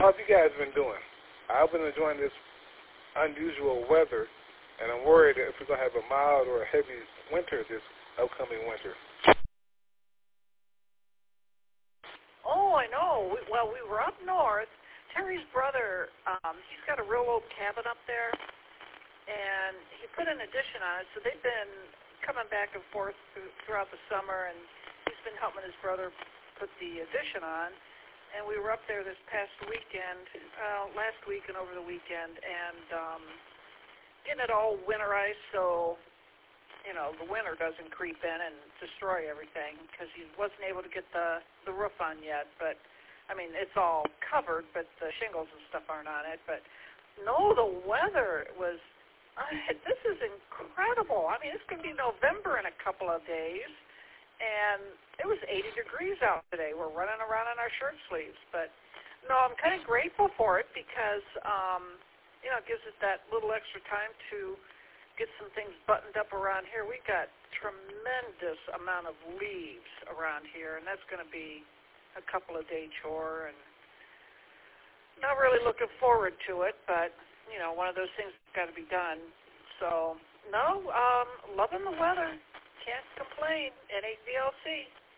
have you guys been doing? I've been enjoying this unusual weather, and I'm worried if we're going to have a mild or a heavy winter this upcoming winter. Oh, I know. We were up north. Terry's brother, he's got a real old cabin up there, and he put an addition on it, so they've been coming back and forth throughout the summer, and he's been helping his brother put the addition on. And we were up there this past weekend, last week and over the weekend, and getting it all winterized so, you know, the winter doesn't creep in and destroy everything, because he wasn't able to get the roof on yet. But, I mean, it's all covered, but the shingles and stuff aren't on it. But, no, the weather was, this is incredible. I mean, it's going to be November in a couple of days. And it was 80 degrees out today. We're running around in our shirt sleeves. But, no, I'm kind of grateful for it because, you know, it gives us that little extra time to get some things buttoned up around here. We got tremendous amount of leaves around here, and that's going to be a couple of day chore. And not really looking forward to it, but, you know, one of those things that's got to be done. So, no, loving the weather. Can't complain. NAVLC.